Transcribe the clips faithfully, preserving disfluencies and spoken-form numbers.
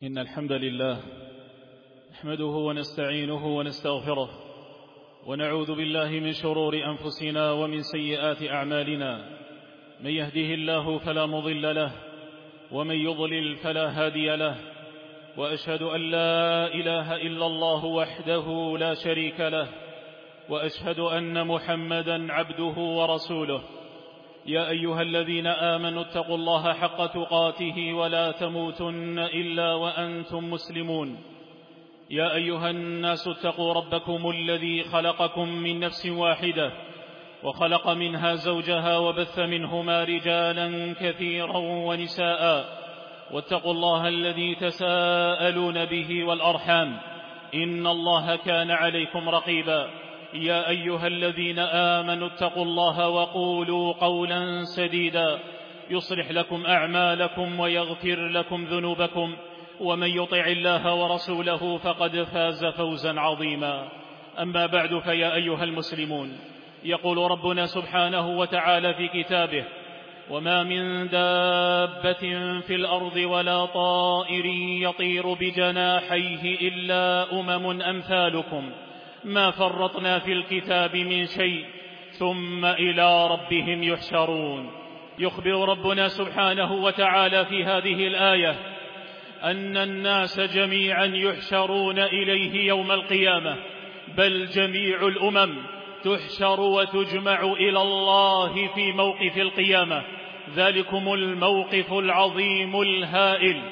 إن الحمد لله نحمده ونستعينه ونستغفره ونعوذ بالله من شرور أنفسنا ومن سيئات أعمالنا. من يهده الله فلا مضل له ومن يضلل فلا هادي له، وأشهد أن لا إله إلا الله وحده لا شريك له، وأشهد أن محمدا عبده ورسوله. يا أيها الذين آمنوا اتقوا الله حق تقاته ولا تموتن إلا وأنتم مسلمون. يا أيها الناس اتقوا ربكم الذي خلقكم من نفس واحدة وخلق منها زوجها وبث منهما رجالا كثيرا ونساء، واتقوا الله الذي تساءلون به والأرحام إن الله كان عليكم رقيبا. يا أيها الذين آمنوا اتقوا الله وقولوا قولا سديدا يصلح لكم أعمالكم ويغفر لكم ذنوبكم، ومن يطع الله ورسوله فقد فاز فوزا عظيما. أما بعد، فيا أيها المسلمون، يقول ربنا سبحانه وتعالى في كتابه: وما من دابة في الأرض ولا طائر يطير بجناحيه إلا أمم أمثالكم ما فرطنا في الكتاب من شيء ثم إلى ربهم يحشرون. يخبر ربنا سبحانه وتعالى في هذه الآية أن الناس جميعا يحشرون إليه يوم القيامة، بل جميع الأمم تحشر وتجمع إلى الله في موقف القيامة، ذلكم الموقف العظيم الهائل،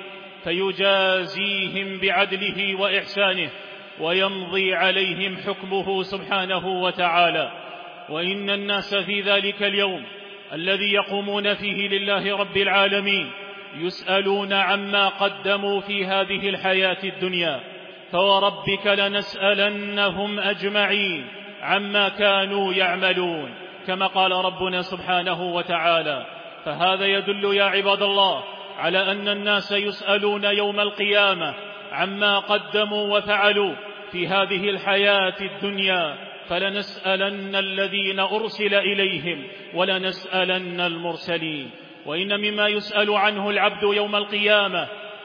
فيجازيهم بعدله وإحسانه ويمضي عليهم حكمه سبحانه وتعالى. وإن الناس في ذلك اليوم الذي يقومون فيه لله رب العالمين يسألون عما قدموا في هذه الحياة الدنيا، فوربك لنسألنهم أجمعين عما كانوا يعملون، كما قال ربنا سبحانه وتعالى. فهذا يدل يا عباد الله على أن الناس يسألون يوم القيامة عما قدموا وفعلوا في هذه الحياة الدنيا، فلنسألن الذين أرسل إليهم ولنسألن المرسلين. وإن مما يسأل عنه العبد يوم القيامة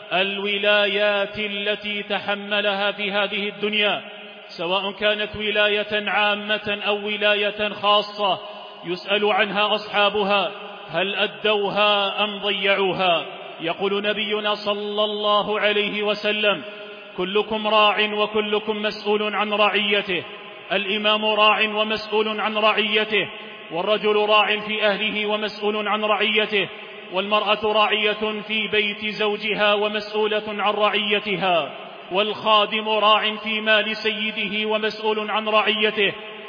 الولايات التي تحملها في هذه الدنيا، سواء كانت ولاية عامة أو ولاية خاصة، يسأل عنها أصحابها هل أدوها أم ضيعوها. يقول نبينا صلى الله عليه وسلم: كلكم راع وكلكم مسؤول عن رعيته. الإمام راع ومسؤول عن رعيته، والرجل راع في أهله ومسؤول عن رعيته، والمرأة راعية في بيت زوجها ومسؤولة عن رعيتها، والخادم راع في مال سيده ومسؤول عن رعيته.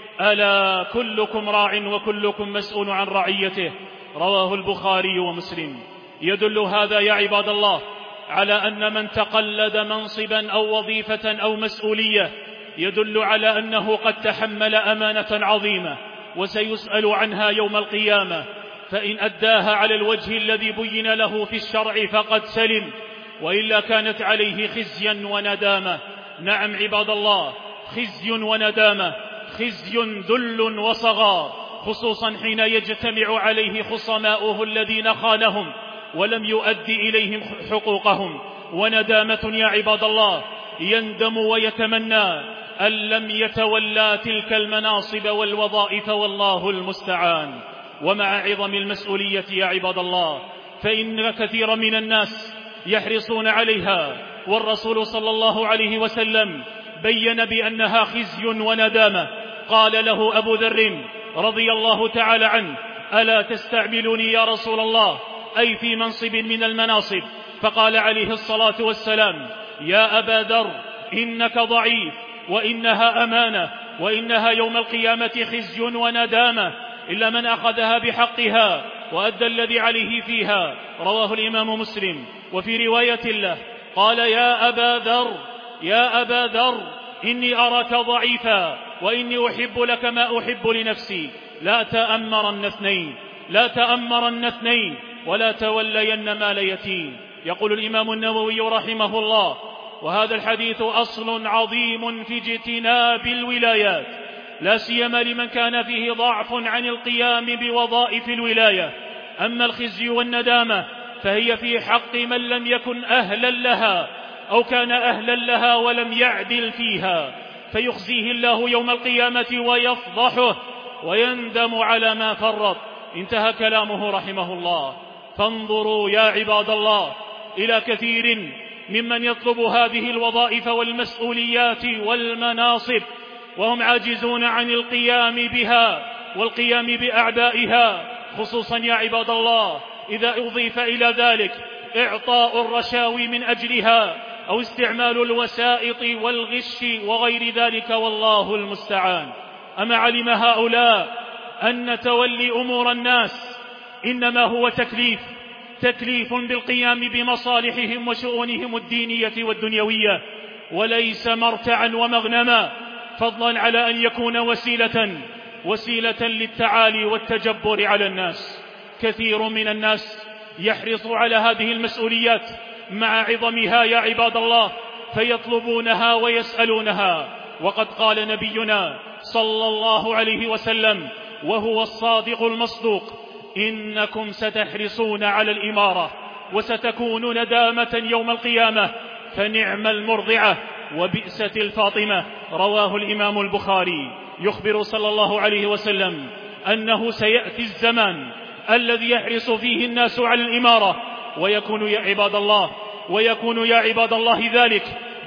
ألا كلكم راع وكلكم مسؤول عن رعيته. رواه البخاري ومسلم. يدل هذا يا عباد الله على أن من تقلد منصبا أو وظيفة أو مسؤولية يدل على أنه قد تحمل أمانة عظيمة وسيسأل عنها يوم القيامة، فإن أداها على الوجه الذي بين له في الشرع فقد سلم، وإلا كانت عليه خزيا وندامة. نعم عباد الله، خزي وندامة، خزي ذل وصغار، خصوصا حين يجتمع عليه خصماؤه الذين خانهم ولم يؤدي إليهم حقوقهم، وندامة يا عباد الله يندم ويتمنى أن لم يتولى تلك المناصب والوظائف، والله المستعان. ومع عظم المسؤولية يا عباد الله فإن كثير من الناس يحرصون عليها، والرسول صلى الله عليه وسلم بين بأنها خزي وندامة. قال له أبو ذر رضي الله تعالى عنه: ألا تستعملني يا رسول الله، أي في منصب من المناصب؟ فقال عليه الصلاة والسلام: يا أبا ذر إنك ضعيف، وإنها أمانة، وإنها يوم القيامة خزي وندامة إلا من أخذها بحقها وأدى الذي عليه فيها. رواه الإمام مسلم. وفي رواية له قال: يا أبا ذر يا أبا ذر إني أراك ضعيفا، وإني أحب لك ما أحب لنفسي، لا تأمرن اثنين لا تأمرن اثنين ولا تولين مال يتيم. يقول الإمام النووي رحمه الله: وهذا الحديث أصل عظيم في اجتناب الولايات، لا سيما لمن كان فيه ضعف عن القيام بوظائف الولاية. أما الخزي والندامة فهي في حق من لم يكن أهلا لها، أو كان أهلا لها ولم يعدل فيها، فيخزيه الله يوم القيامة ويفضحه ويندم على ما فرط. انتهى كلامه رحمه الله. فانظروا يا عباد الله إلى كثير ممن يطلب هذه الوظائف والمسؤوليات والمناصب وهم عاجزون عن القيام بها والقيام بأعبائها، خصوصا يا عباد الله إذا أضيف إلى ذلك إعطاء الرشاوي من أجلها أو استعمال الوسائط والغش وغير ذلك، والله المستعان. أما علم هؤلاء أن تولي أمور الناس إنما هو تكليف تكليف بالقيام بمصالحهم وشؤونهم الدينية والدنيوية، وليس مرتعا ومغنما، فضلا على أن يكون وسيلة وسيلة للتعالي والتجبر على الناس. كثير من الناس يحرص على هذه المسؤوليات مع عظمها يا عباد الله، فيطلبونها ويسألونها. وقد قال نبينا صلى الله عليه وسلم وهو الصادق المصدوق: إنكم ستحرصون على الإمارة وستكون ندامة يوم القيامة، فنعم المرضعة وبئست الفاطمة. رواه الإمام البخاري. يخبر صلى الله عليه وسلم أنه سيأتي الزمان الذي يحرص فيه الناس على الإمارة، ويكون يا عباد الله ويكون يا عباد الله ذلك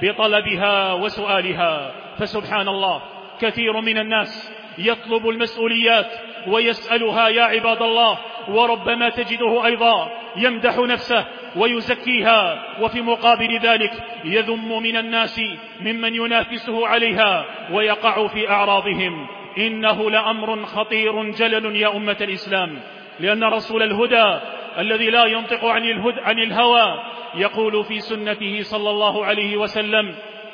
بطلبها وسؤالها. فسبحان الله، كثير من الناس يطلب المسؤوليات ويسألها يا عباد الله، وربما تجده أيضا يمدح نفسه ويزكيها، وفي مقابل ذلك يذم من الناس ممن ينافسه عليها ويقع في أعراضهم. إنه لأمر خطير جلل يا أمة الإسلام، لأن رسول الهدى الذي لا ينطق عن الهدى عن الهوى يقول في سنته صلى الله عليه وسلم: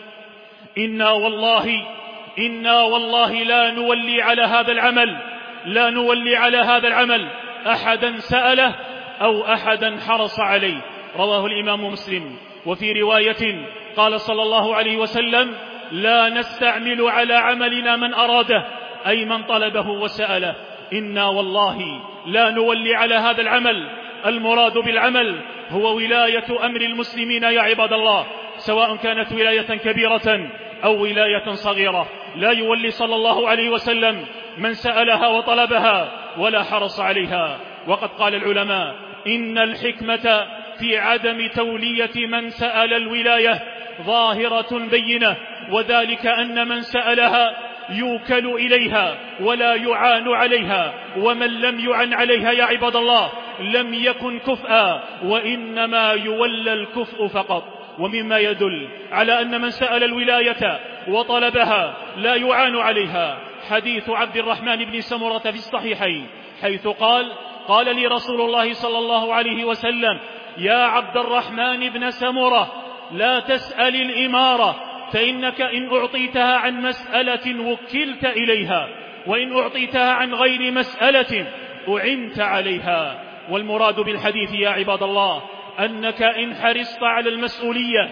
إنا والله إنا والله لا نولي على هذا العمل لا نولي على هذا العمل أحدا سأله أو أحدا حرص عليه. رواه الإمام مسلم. وفي رواية قال صلى الله عليه وسلم: لا نستعمل على عملنا من أراده، أي من طلبه وسأله. إنا والله لا نولي على هذا العمل. المراد بالعمل هو ولاية أمر المسلمين يا عباد الله، سواء كانت ولاية كبيرة أو ولاية صغيرة. لا يولي صلى الله عليه وسلم من سألها وطلبها ولا حرص عليها. وقد قال العلماء: إن الحكمة في عدم تولية من سأل الولاية ظاهرة بينة، وذلك أن من سألها يوكل إليها ولا يعان عليها، ومن لم يعن عليها يا عباد الله لم يكن كفءا، وإنما يولى الكفء فقط. ومما يدل على أن من سأل الولاية وطلبها لا يعان عليها حديث عبد الرحمن بن سمرة في الصحيحين، حيث قال: قال لي رسول الله صلى الله عليه وسلم: يا عبد الرحمن بن سمرة، لا تسأل الإمارة، فإنك إن أعطيتها عن مسألة وكلت إليها، وإن أعطيتها عن غير مسألة أعنت عليها. والمراد بالحديث يا عباد الله أنك إن حرصت على المسؤولية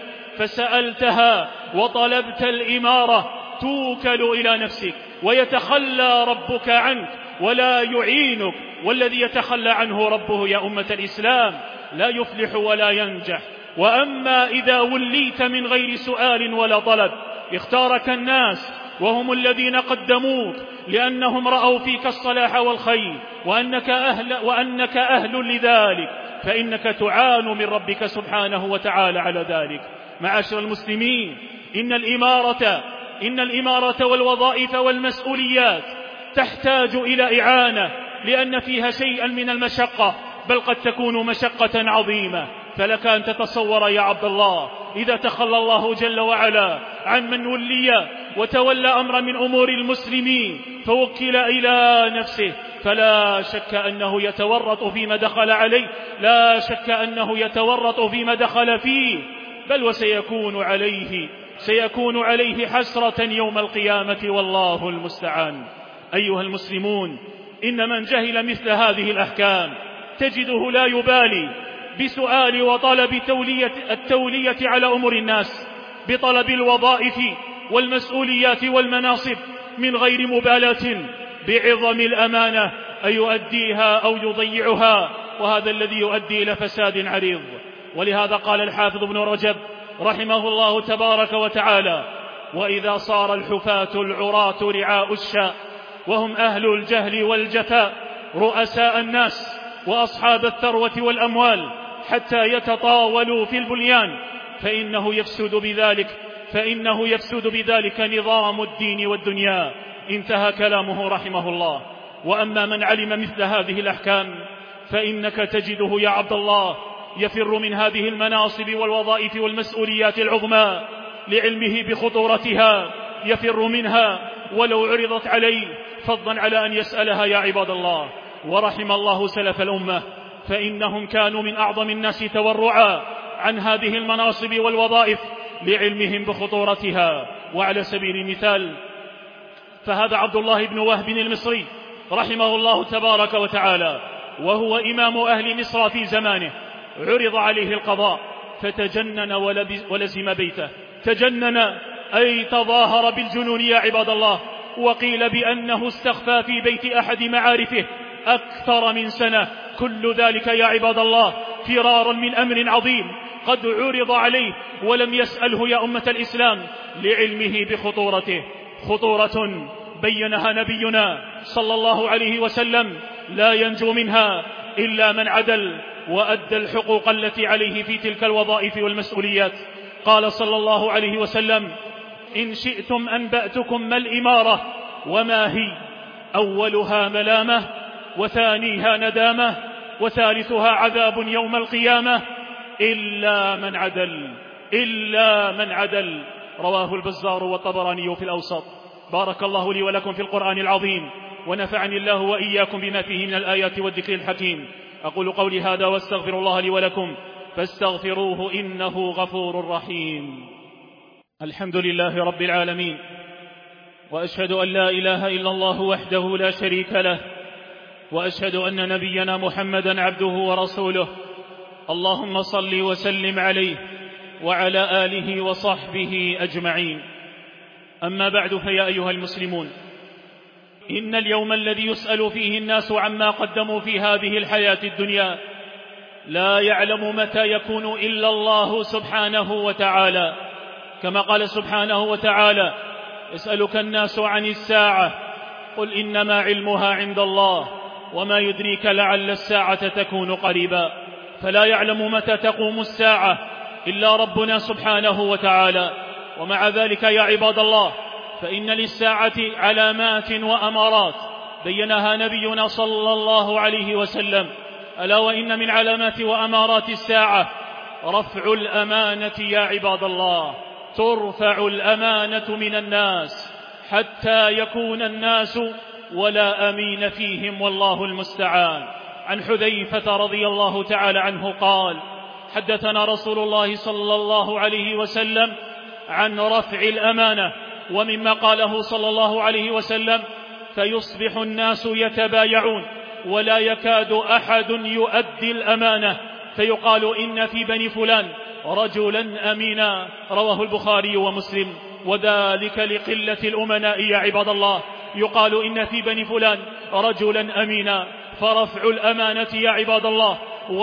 فسألتها وطلبت الإمارة توكل إلى نفسك، ويتخلى ربك عنك ولا يعينك. والذي يتخلى عنه ربه يا أمة الإسلام لا يفلح ولا ينجح. وأما إذا وليت من غير سؤال ولا طلب، اختارك الناس وهم الذين قدموك لأنهم رأوا فيك الصلاح والخير وأنك أهل, وأنك أهل لذلك، فإنك تعان من ربك سبحانه وتعالى على ذلك. معاشر المسلمين، إن الإمارة إن الإمارة والوظائف والمسؤوليات تحتاج إلى إعانة، لأن فيها شيئا من المشقة، بل قد تكون مشقة عظيمة. فلك أن تتصور يا عبد الله إذا تخلى الله جل وعلا عن من ولي وتولى أمر من أمور المسلمين فوكل إلى نفسه، فلا شك أنه يتورط فيما دخل عليه لا شك أنه يتورط فيما دخل فيه، بل وسيكون عليه سيكون عليه حسرة يوم القيامة، والله المستعان. أيها المسلمون، إن من جهل مثل هذه الأحكام تجده لا يبالي بسؤال وطلب تولية التولية على أمور الناس، بطلب الوظائف والمسؤوليات والمناصب من غير مبالاة بعظم الأمانة أن يؤديها أو يضيعها، وهذا الذي يؤدي إلى فساد عريض. ولهذا قال الحافظ ابن رجب رحمه الله تبارك وتعالى: وإذا صار الحفاة العراة رعاء الشاء وهم أهل الجهل والجفاء رؤساء الناس وأصحاب الثروة والأموال حتى يتطاولوا في البنيان فإنه يفسد بذلك فإنه يفسد بذلك نظام الدين والدنيا. انتهى كلامه رحمه الله. وأما من علم مثل هذه الأحكام فإنك تجده يا عبد الله يفر من هذه المناصب والوظائف والمسؤوليات العظمى لعلمه بخطورتها، يفر منها ولو عرضت عليه، فضلا على أن يسألها يا عباد الله. ورحم الله سلف الأمة، فإنهم كانوا من أعظم الناس تورعا عن هذه المناصب والوظائف لعلمهم بخطورتها. وعلى سبيل المثال فهذا عبد الله بن وهب المصري رحمه الله تبارك وتعالى، وهو إمام أهل مصر في زمانه، عرض عليه القضاء فتجنن ولزم بيته. تجنن أي تظاهر بالجنون يا عباد الله، وقيل بأنه استخفى في بيت أحد معارفه أكثر من سنة. كل ذلك يا عباد الله فرارا من أمر عظيم قد عرض عليه ولم يسأله يا أمة الإسلام لعلمه بخطورته، خطورة بينها نبينا صلى الله عليه وسلم لا ينجو منها إلا من عدل وأدى الحقوق التي عليه في تلك الوظائف والمسؤوليات. قال صلى الله عليه وسلم: إن شئتم أنبأتكم ما الإمارة وما هي، أولها ملامة وثانيها ندامة وثالثها عذاب يوم القيامة إلا من عدل إلا من عدل. رواه البزار والطبراني في الأوسط. بارك الله لي ولكم في القرآن العظيم، ونفعني الله وإياكم بما فيه من الآيات والذكر الحكيم. أقول قولي هذا واستغفر الله لي ولكم فاستغفروه إنه غفور رحيم. الحمد لله رب العالمين، وأشهد أن لا إله إلا الله وحده لا شريك له، وأشهد أن نبينا محمدا عبده ورسوله. اللهم صل وسلم عليه وعلى آله وصحبه أجمعين. أما بعد، فيا أيها المسلمون، إن اليوم الذي يسأل فيه الناس عما قدموا في هذه الحياة الدنيا لا يعلم متى يكون إلا الله سبحانه وتعالى، كما قال سبحانه وتعالى: يسألك الناس عن الساعة قل إنما علمها عند الله وما يدريك لعل الساعة تكون قريبا. فلا يعلم متى تقوم الساعة إلا ربنا سبحانه وتعالى. ومع ذلك يا عباد الله، فإن للساعة علامات وأمارات بينها نبينا صلى الله عليه وسلم. ألا وإن من علامات وأمارات الساعة رفع الأمانة يا عباد الله. ترفع الأمانة من الناس حتى يكون الناس ولا أمين فيهم، والله المستعان. عن حذيفة رضي الله تعالى عنه قال: حدثنا رسول الله صلى الله عليه وسلم عن رفع الأمانة. ومما قاله صلى الله عليه وسلم: فيصبح الناس يتبايعون ولا يكاد أحد يؤدي الأمانة، فيقال إن في بني فلان رجلا أمينا. رواه البخاري ومسلم. وذلك لقلة الأمناء يا عباد الله. يقال إن في بني فلان رجلا أمينا، فرفع الأمانة يا عباد الله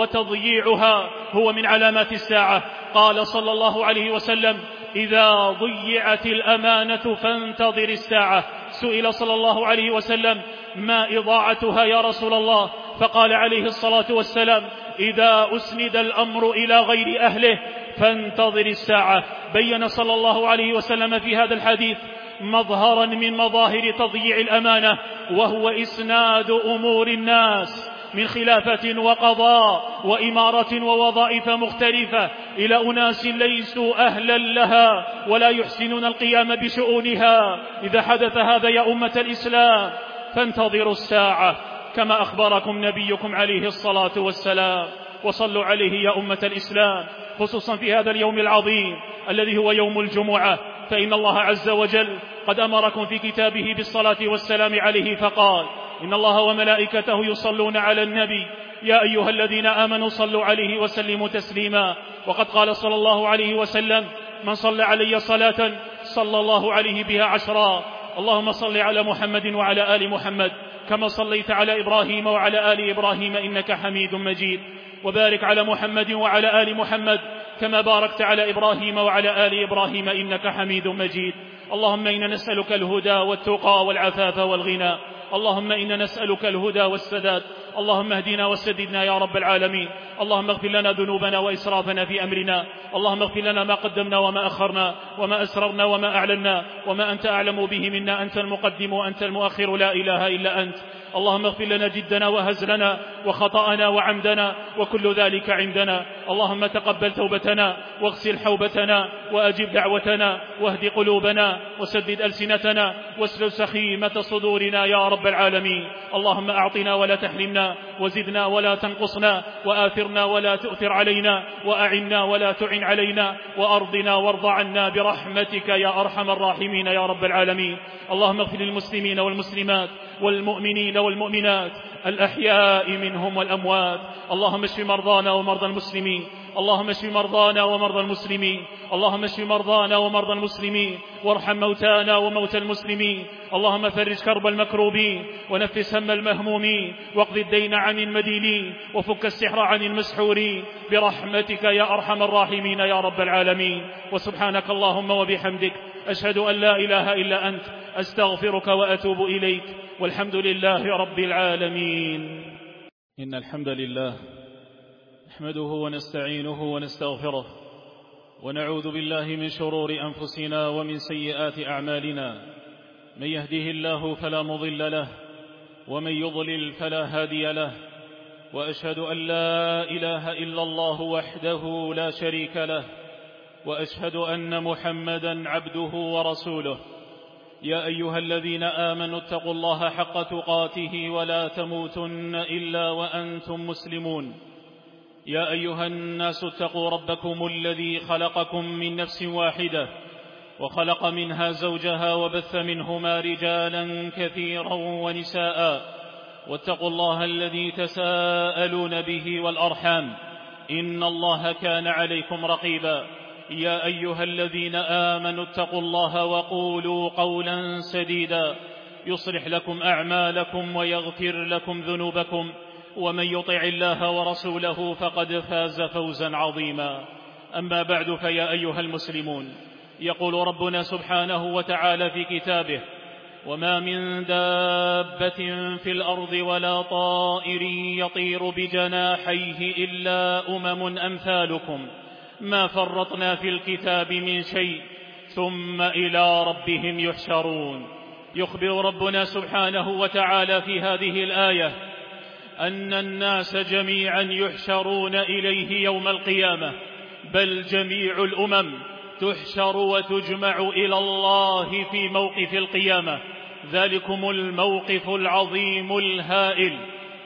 وتضييعها هو من علامات الساعة. قال صلى الله عليه وسلم: إذا ضيعت الأمانة فانتظر الساعة. سئل صلى الله عليه وسلم: ما إضاعتها يا رسول الله؟ فقال عليه الصلاة والسلام: إذا أسند الأمر إلى غير أهله فانتظر الساعة. بين صلى الله عليه وسلم في هذا الحديث مظهرا من مظاهر تضييع الأمانة، وهو إسناد أمور الناس من خلافة وقضاء وإمارة ووظائف مختلفة إلى أناس ليسوا أهلا لها ولا يحسنون القيام بشؤونها. إذا حدث هذا يا أمة الإسلام فانتظروا الساعة، كما أخبركم نبيكم عليه الصلاة والسلام. وصلوا عليه يا أمة الإسلام، خصوصا في هذا اليوم العظيم الذي هو يوم الجمعة، فإن الله عز وجل قد أمركم في كتابه بالصلاة والسلام عليه فقال: إن الله وملائكته يصلون على النبي يا أيها الذين آمنوا صلوا عليه وسلموا تسليما. وقد قال صلى الله عليه وسلم: من صلى علي صلاة صلى الله عليه بها عشرا. اللهم صل على محمد وعلى آل محمد كما صليت على إبراهيم وعلى آل إبراهيم إنك حميد مجيد. وبارك على محمد وعلى آل محمد كما باركت على إبراهيم وعلى آل إبراهيم إنك حميد مجيد. اللهم إنا نسألك الهدى والتقى والعفاف والغنى. اللهم إنا نسألك الهدى والسداد. اللهم اهدنا وسددنا يا رب العالمين. اللهم اغفر لنا ذنوبنا وإسرافنا في أمرنا. اللهم اغفر لنا ما قدمنا وما أخرنا وما أسررنا وما أعلنا وما أنت أعلم به منا. أنت المقدم وأنت المؤخر، لا إله إلا أنت. اللهم اغفر لنا جدنا وهزلنا وخطأنا وعمدنا وكل ذلك عندنا. اللهم تقبل توبتنا واغسل حوبتنا وأجب دعوتنا واهد قلوبنا وسدد ألسنتنا واسلل سخيمة صدورنا يا رب العالمين. اللهم أعطنا ولا تحرمنا، وزدنا ولا تنقصنا، وآثرنا ولا تؤثر علينا، وأعنا ولا تعن علينا، وأرضنا وارض عنا برحمتك يا أرحم الراحمين يا رب العالمين. اللهم اغفر للمسلمين والمسلمات والمؤمنين والمؤمنات الأحياء منهم والأموات. اللهم اشف مرضانا ومرضى المسلمين. اللهم اشف مرضانا ومرضى المسلمين. اللهم اشف مرضانا ومرضى المسلمين، وارحم موتانا وموتى المسلمين. اللهم فرج كرب المكروبين، ونفس هم المهمومين، واقض الدين عن المدينين، وفك السحر عن المسحورين برحمتك يا أرحم الراحمين يا رب العالمين. وسبحانك اللهم وبحمدك، أشهد أن لا إله إلا أنت، أستغفرك وأتوب إليك، والحمد لله رب العالمين. إن الحمد لله نحمده ونستعينه ونستغفره، ونعوذ بالله من شرور أنفسنا ومن سيئات أعمالنا. من يهده الله فلا مضل له، ومن يضلل فلا هادي له. وأشهد أن لا إله إلا الله وحده لا شريك له، وأشهد أن محمدا عبده ورسوله. يا أيها الذين آمنوا اتقوا الله حق تقاته ولا تموتن إلا وأنتم مسلمون. يا أيها الناس اتقوا ربكم الذي خلقكم من نفس واحدة، وخلق منها زوجها، وبث منهما رجالا كثيرا ونساء. واتقوا الله الذي تساءلون به والأرحام، إن الله كان عليكم رقيبا. يا أيها الذين آمنوا اتقوا الله وقولوا قولا سديدا يصلح لكم أعمالكم ويغفر لكم ذنوبكم، ومن يطع الله ورسوله فقد فاز فوزا عظيما. أما بعد، فيا أيها المسلمون، يقول ربنا سبحانه وتعالى في كتابه: وما من دابة في الأرض ولا طائر يطير بجناحيه إلا أمم أمثالكم ما فرطنا في الكتاب من شيء ثم إلى ربهم يحشرون. يخبر ربنا سبحانه وتعالى في هذه الآية أن الناس جميعا يحشرون إليه يوم القيامة، بل جميع الأمم تحشر وتجمع إلى الله في موقف القيامة، ذلكم الموقف العظيم الهائل،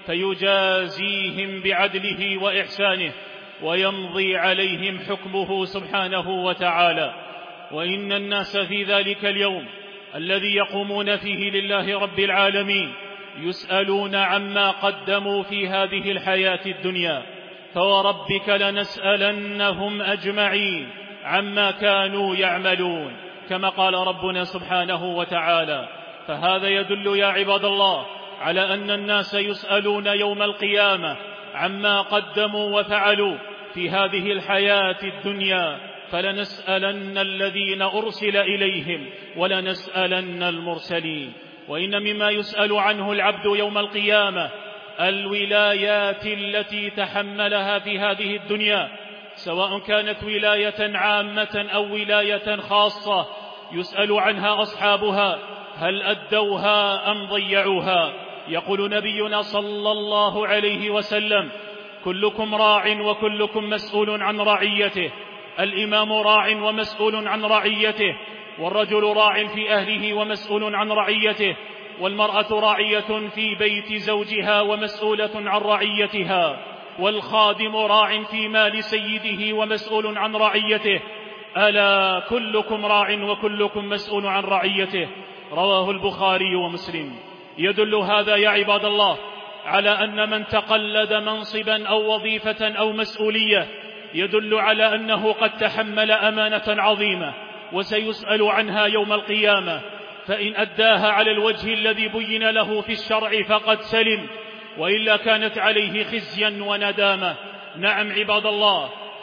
فيجازيهم بعدله وإحسانه، ويمضي عليهم حكمه سبحانه وتعالى. وإن الناس في ذلك اليوم الذي يقومون فيه لله رب العالمين يسألون عما قدموا في هذه الحياة الدنيا، فوربك لنسألنهم أجمعين عما كانوا يعملون، كما قال ربنا سبحانه وتعالى. فهذا يدل يا عباد الله على أن الناس يسألون يوم القيامة عما قدموا وفعلوا في هذه الحياة الدنيا، فلنسألن الذين أرسل إليهم ولنسألن المرسلين. وإن مما يسأل عنه العبد يوم القيامة الولايات التي تحملها في هذه الدنيا، سواء كانت ولاية عامة أو ولاية خاصة، يسأل عنها أصحابها هل أدوها أم ضيعوها. يقول نبينا صلى الله عليه وسلم: كلكم راع وكلكم مسؤول عن رعيته. الإمام راع ومسؤول عن رعيته، والرجل راع في أهله ومسؤول عن رعيته، والمرأة راعية في بيت زوجها ومسؤولة عن رعيتها، والخادم راع في مال سيده ومسؤول عن رعيته. ألا كلكم راع وكلكم مسؤول عن رعيته. رواه البخاري ومسلم. يدل هذا يا عباد الله على أن من تقلد منصبا أو وظيفة أو مسؤولية يدل على أنه قد تحمل أمانة عظيمة وسيسأل عنها يوم القيامة، فإن أداها على الوجه الذي بين له في الشرع فقد سلم، وإلا كانت عليه خزيا وندامة. نعم عباد الله،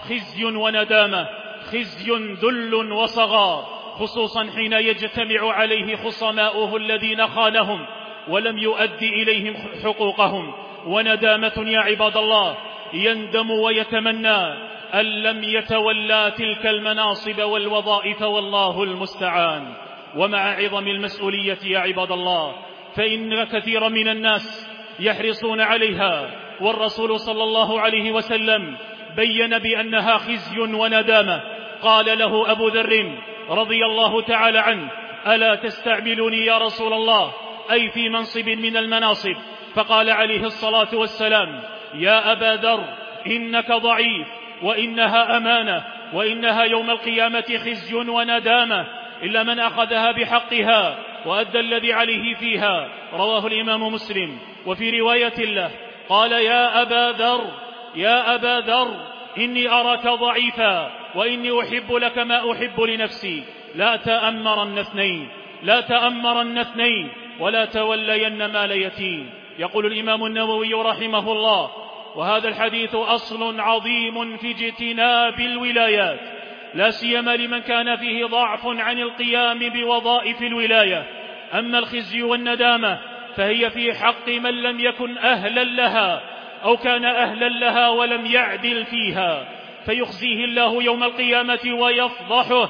خزي وندامة، خزي ذل وصغار، خصوصا حين يجتمع عليه خصماؤه الذين خانهم ولم يؤدي إليهم حقوقهم. وندامة يا عباد الله يندم ويتمنى أن لم يتولى تلك المناصب والوظائف، والله المستعان. ومع عظم المسؤولية يا عباد الله فإن كثيرا من الناس يحرصون عليها، والرسول صلى الله عليه وسلم بين بأنها خزي وندامة. قال له أبو ذر رضي الله تعالى عنه: ألا تستعملني يا رسول الله؟ أي في منصب من المناصب. فقال عليه الصلاة والسلام: يا أبا ذر إنك ضعيف، وإنها أمانة، وإنها يوم القيامة خزي وندامة، إلا من أخذها بحقها وأدى الذي عليه فيها. رواه الإمام مسلم. وفي رواية له قال: يا أبا ذر يا أبا ذر إني أراك ضعيفا، وإني أحب لك ما أحب لنفسي، لا تأمرن اثنين لا تأمرن اثنين ولا تولين مال يتيم. يقول الإمام النووي رحمه الله: وهذا الحديث أصل عظيم في اجتناب الولايات، لا سيما لمن كان فيه ضعف عن القيام بوظائف الولاية. أما الخزي والندامة فهي في حق من لم يكن أهلا لها، أو كان أهلا لها ولم يعدل فيها، فيخزيه الله يوم القيامة ويفضحه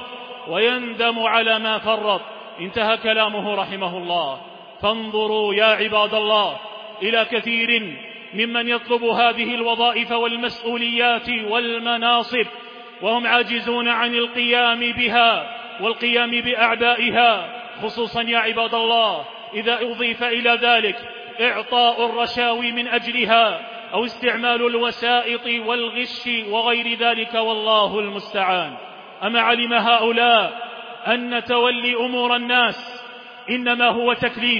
ويندم على ما فرط. انتهى كلامه رحمه الله. فانظروا يا عباد الله إلى كثير ممن يطلب هذه الوظائف والمسؤوليات والمناصب وهم عاجزون عن القيام بها والقيام بأعبائها، خصوصا يا عباد الله إذا أضيف إلى ذلك إعطاء الرشاوي من أجلها، أو استعمال الوسائط والغش وغير ذلك، والله المستعان. أما علم هؤلاء أن تولي أمور الناس إنما هو تكليف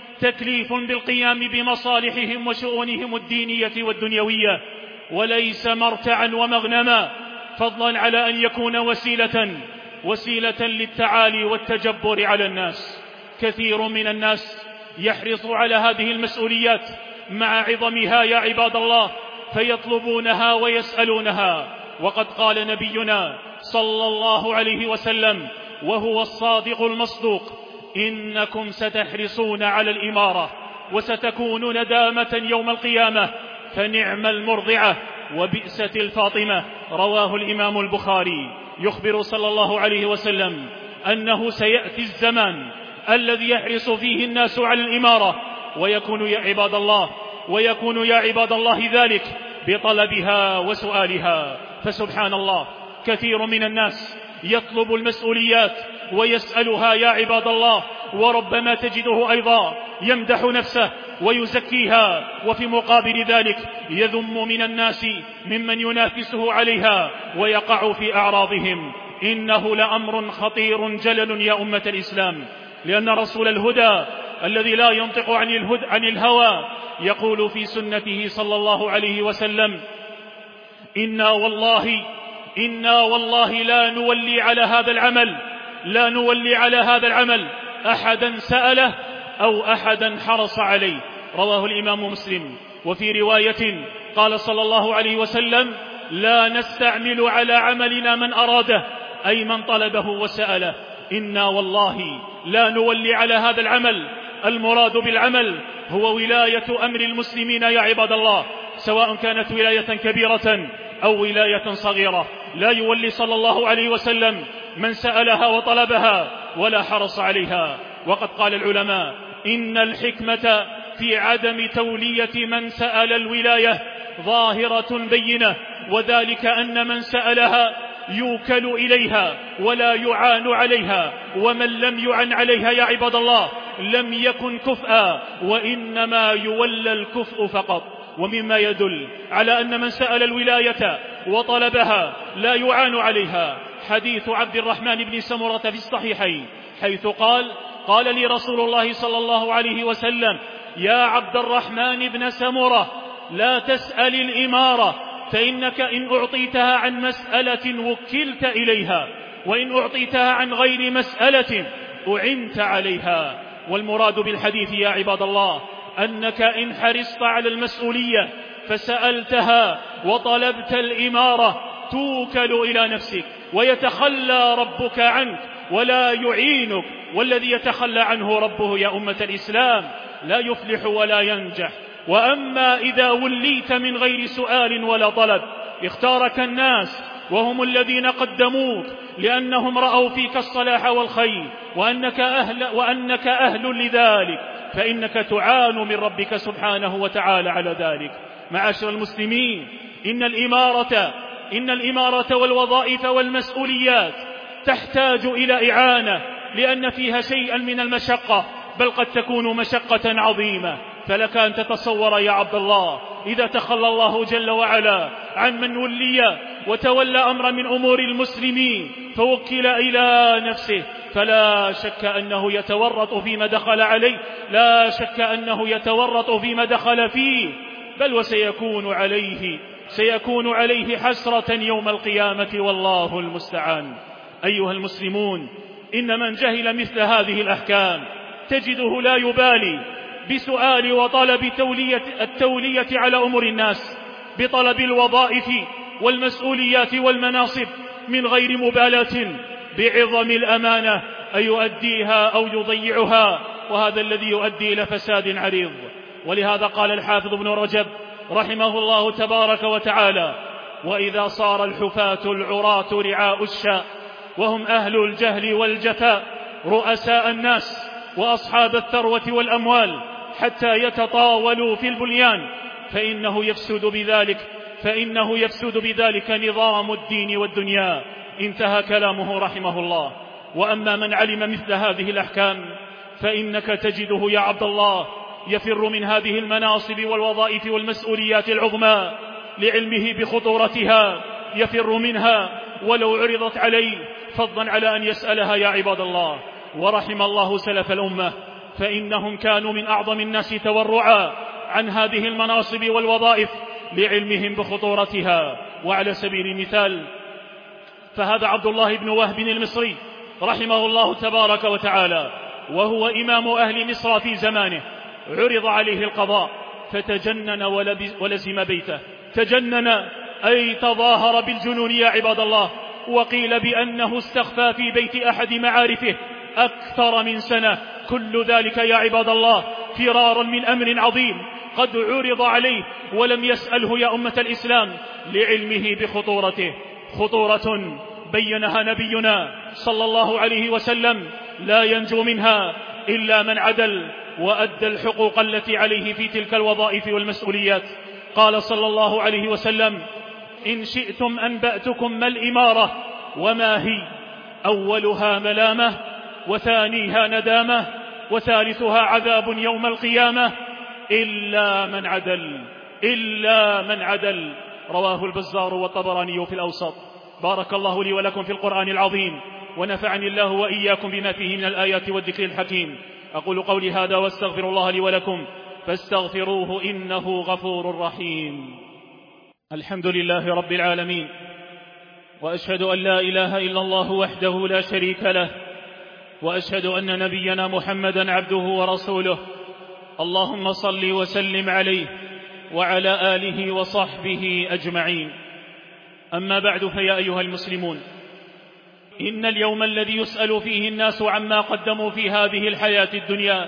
تكليف بالقيام بمصالحهم وشؤونهم الدينية والدنيوية، وليس مرتعا ومغنما، فضلا على أن يكون وسيلة وسيلة للتعالي والتجبر على الناس. كثير من الناس يحرص على هذه المسؤوليات مع عظمها يا عباد الله، فيطلبونها ويسألونها. وقد قال نبينا صلى الله عليه وسلم وهو الصادق المصدوق: إنكم ستحرصون على الإمارة وستكون ندامة يوم القيامة، فنعم المرضعة وبئست الفاطمة. رواه الإمام البخاري. يخبر صلى الله عليه وسلم أنه سيأتي الزمان الذي يحرص فيه الناس على الإمارة، ويكون يا عباد الله ويكون يا عباد الله ذلك بطلبها وسؤالها. فسبحان الله، كثير من الناس يطلب المسؤوليات ويسألها يا عباد الله، وربما تجده أيضا يمدح نفسه ويزكيها، وفي مقابل ذلك يذم من الناس ممن ينافسه عليها ويقع في أعراضهم. إنه لأمر خطير جلل يا أمة الإسلام، لأن رسول الهدى الذي لا ينطق عن الهدى عن الهوى يقول في سنته صلى الله عليه وسلم: إنا والله إنا والله لا نولي على هذا العمل لا نولي على هذا العمل أحدا سأله أو أحدا حرص عليه. رواه الإمام مسلم. وفي رواية قال صلى الله عليه وسلم: لا نستعمل على عملنا من أراده، أي من طلبه وسأله. إنا والله لا نولي على هذا العمل. المراد بالعمل هو ولاية أمر المسلمين يا عباد الله، سواء كانت ولاية كبيرة أو ولاية صغيرة. لا يولي صلى الله عليه وسلم من سألها وطلبها ولا حرص عليها. وقد قال العلماء: إن الحكمة في عدم تولية من سأل الولاية ظاهرة بينة، وذلك أن من سألها يوكل إليها ولا يعان عليها، ومن لم يعن عليها يا عباد الله لم يكن كفءا، وإنما يولى الكفء فقط. ومما يدل على أن من سأل الولاية وطلبها لا يعان عليها حديث عبد الرحمن بن سمرة في الصحيحين، حيث قال: قال لي رسول الله صلى الله عليه وسلم: يا عبد الرحمن بن سمرة، لا تسأل الإمارة، فإنك إن أعطيتها عن مسألة وكلت إليها، وإن أعطيتها عن غير مسألة أعنت عليها. والمراد بالحديث يا عباد الله أنك إن حرصت على المسؤولية فسألتها وطلبت الإمارة، توكل إلى نفسك ويتخلى ربك عنك ولا يعينك، والذي يتخلى عنه ربه يا أمة الإسلام لا يفلح ولا ينجح. وأما إذا وليت من غير سؤال ولا طلب، اختارك الناس وهم الذين قدموك لأنهم رأوا فيك الصلاح والخير وأنك أهل, وأنك أهل لذلك، فإنك تعان من ربك سبحانه وتعالى على ذلك. معاشر المسلمين، إن الإمارة إن الإمارة والوظائف والمسؤوليات تحتاج إلى إعانة، لأن فيها شيئا من المشقة، بل قد تكون مشقة عظيمة. فلك أن تتصور يا عبد الله إذا تخلى الله جل وعلا عن من ولي وتولى أمر من أمور المسلمين فوكل إلى نفسه، فلا شك أنه يتورط فيما دخل عليه، لا شك أنه يتورط فيما دخل فيه، بل وسيكون عليه سيكون عليه حسرة يوم القيامة، والله المستعان. أيها المسلمون، إن من جهل مثل هذه الأحكام تجده لا يبالي بسؤال وطلب تولية التولية على أمور الناس، بطلب الوظائف والمسؤوليات والمناصب من غير مبالاة بعظم الأمانة أن يؤديها أو يضيعها، وهذا الذي يؤدي إلى فساد عريض. ولهذا قال الحافظ ابن رجب رحمه الله تبارك وتعالى: وإذا صار الحفاة العراة رعاء الشاء وهم أهل الجهل والجفاء رؤساء الناس وأصحاب الثروة والأموال حتى يتطاولوا في البنيان، فإنه يفسد بذلك فإنه يفسد بذلك نظام الدين والدنيا. انتهى كلامه رحمه الله. وأما من علم مثل هذه الأحكام فإنك تجده يا عبد الله يفر من هذه المناصب والوظائف والمسؤوليات العظمى لعلمه بخطورتها، يفر منها ولو عرضت عليه، فضلا على أن يسألها يا عباد الله. ورحم الله سلف الأمة، فإنهم كانوا من أعظم الناس تورعا عن هذه المناصب والوظائف لعلمهم بخطورتها. وعلى سبيل المثال فهذا عبد الله بن وهب المصري رحمه الله تبارك وتعالى، وهو إمام أهل مصر في زمانه، عرض عليه القضاء فتجنن ولزم بيته. تجنن أي تظاهر بالجنون يا عباد الله، وقيل بأنه استخفى في بيت أحد معارفه أكثر من سنة. كل ذلك يا عباد الله فرارا من أمر عظيم قد عرض عليه ولم يسأله يا أمة الإسلام لعلمه بخطورته، خطورة بينها نبينا صلى الله عليه وسلم لا ينجو منها إلا من عدل وأدى الحقوق التي عليه في تلك الوظائف والمسؤوليات. قال صلى الله عليه وسلم: إن شئتم أنبأتكم ما الإمارة وما هي، أولها ملامة، وثانيها ندامة، وثالثها عذاب يوم القيامة، إلا من عدل إلا من عدل. رواه البزار والطبراني في الأوسط. بارك الله لي ولكم في القرآن العظيم، ونفعني الله وإياكم بما فيه من الآيات والذكر الحكيم. أقول قولي هذا واستغفر الله لي ولكم فاستغفروه إنه غفور رحيم. الحمد لله رب العالمين، وأشهد أن لا إله إلا الله وحده لا شريك له، وأشهد أن نبينا محمدا عبده ورسوله. اللهم صل وسلم عليه وعلى آله وصحبه أجمعين. أما بعد، فيا أيها المسلمون، إن اليوم الذي يسأل فيه الناس عما قدموا في هذه الحياة الدنيا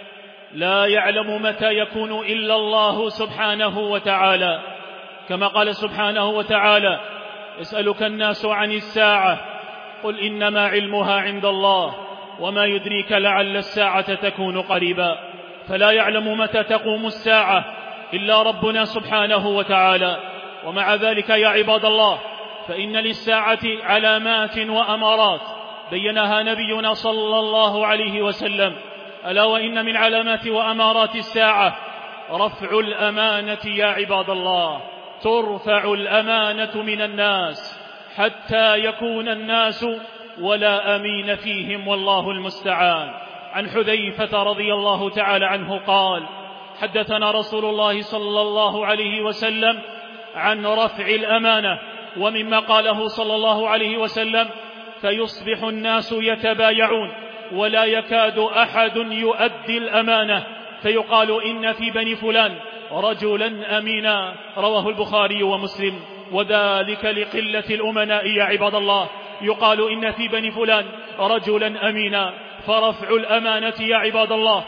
لا يعلم متى يكون إلا الله سبحانه وتعالى، كما قال سبحانه وتعالى: يسألك الناس عن الساعة قل إنما علمها عند الله وما يدريك لعل الساعة تكون قريبا. فلا يعلم متى تقوم الساعة إلا ربنا سبحانه وتعالى. ومع ذلك يا عباد الله، فإن للساعة علامات وأمارات بينها نبينا صلى الله عليه وسلم. ألا وإن من علامات وأمارات الساعة رفع الأمانة يا عباد الله. ترفع الأمانة من الناس حتى يكون الناس ولا أمين فيهم، والله المستعان. عن حذيفة رضي الله تعالى عنه قال: حدثنا رسول الله صلى الله عليه وسلم عن رفع الأمانة. ومما قاله صلى الله عليه وسلم: فيصبح الناس يتبايعون ولا يكاد أحد يؤدي الأمانة، فيقال إن في بني فلان رجلا أمينا. رواه البخاري ومسلم. وذلك لقلة الأمناء يا عباد الله. يقال إن في بني فلان رجلا أمينا، فرفع الأمانة يا عباد الله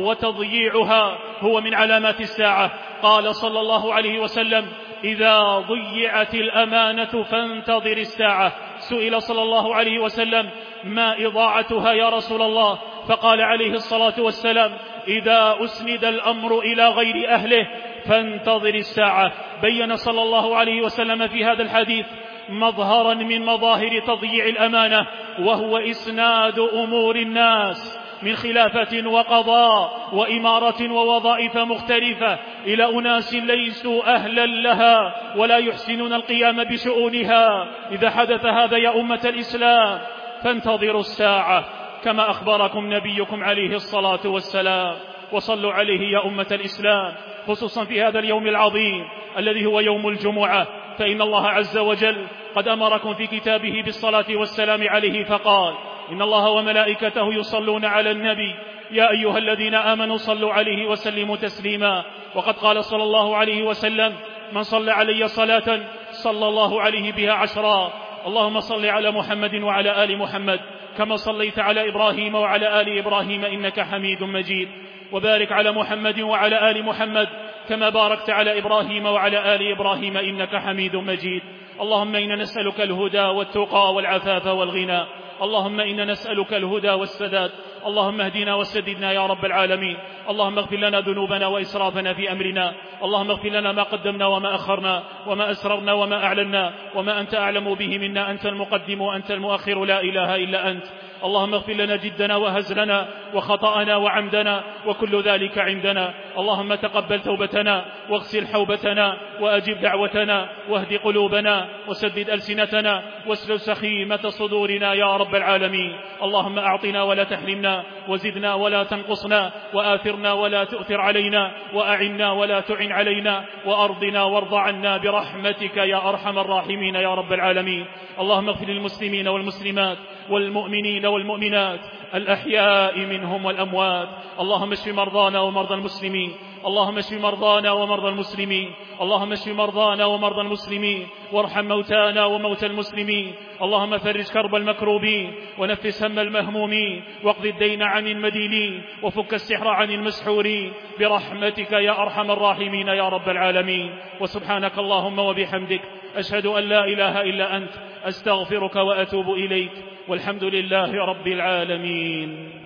وتضييعها هو من علامات الساعة. قال صلى الله عليه وسلم: إذا ضيعت الأمانة فانتظر الساعة. سئل صلى الله عليه وسلم: ما إضاعتها يا رسول الله؟ فقال عليه الصلاة والسلام: إذا أسند الأمر إلى غير أهله فانتظر الساعة. بين صلى الله عليه وسلم في هذا الحديث مظهرا من مظاهر تضييع الأمانة، وهو إسناد أمور الناس من خلافة وقضاء وإمارة ووظائف مختلفة إلى أناس ليسوا أهلا لها ولا يحسنون القيام بشؤونها. إذا حدث هذا يا أمة الإسلام فانتظروا الساعة كما أخبركم نبيكم عليه الصلاة والسلام. وصلوا عليه يا أمة الإسلام، خصوصا في هذا اليوم العظيم الذي هو يوم الجمعة، فإن الله عز وجل قد أمركم في كتابه بالصلاة والسلام عليه فقال: إن الله وملائكته يصلون على النبي يا أيها الذين آمنوا صلوا عليه وسلموا تسليما. وقد قال صلى الله عليه وسلم: من صلى علي صلاة صلى الله عليه بها عشرا. اللهم صل على محمد وعلى آل محمد كما صليت على إبراهيم وعلى آل إبراهيم إنك حميد مجيد، وبارك على محمد وعلى آل محمد كما باركت على إبراهيم وعلى آل إبراهيم إنك حميد مجيد. اللهم إنا نسألك الهدى والتقى والعفاف والغنى. اللهم إنا نسألك الهدى والسداد. اللهم اهدنا وسددنا يا رب العالمين. اللهم اغفر لنا ذنوبنا وإسرافنا في أمرنا. اللهم اغفر لنا ما قدمنا وما أخرنا وما أسررنا وما أعلنا وما أنت أعلم به منا. أنت المقدم وأنت المؤخر، لا إله إلا أنت. اللهم اغفر لنا جدنا وهزلنا وخطأنا وعمدنا وكل ذلك عندنا. اللهم تقبل توبتنا واغسل حوبتنا وأجب دعوتنا واهد قلوبنا وسدد ألسنتنا واسلل سخيمة صدورنا يا رب العالمين. اللهم أعطنا ولا تحرمنا، وزدنا ولا تنقصنا، وآثرنا ولا تؤثر علينا، وأعنا ولا تعن علينا، وأرضنا وارض عنا برحمتك يا أرحم الراحمين يا رب العالمين. اللهم اغفر للمسلمين والمسلمات والمؤمنين والمؤمنات الأحياء منهم والأموات. اللهم اشف مرضانا ومرضى المسلمين. اللهم اشف مرضانا ومرضى المسلمين. اللهم اشف مرضانا ومرضى المسلمين، وارحم موتانا وموتى المسلمين. اللهم فرج كرب المكروبين، ونفس هم المهمومين، واقض الدين عن المدينين، وفك السحر عن المسحورين برحمتك يا أرحم الراحمين يا رب العالمين. وسبحانك اللهم وبحمدك أشهد أن لا إله إلا أنت، أستغفرك وأتوب إليك، والحمد لله رب العالمين.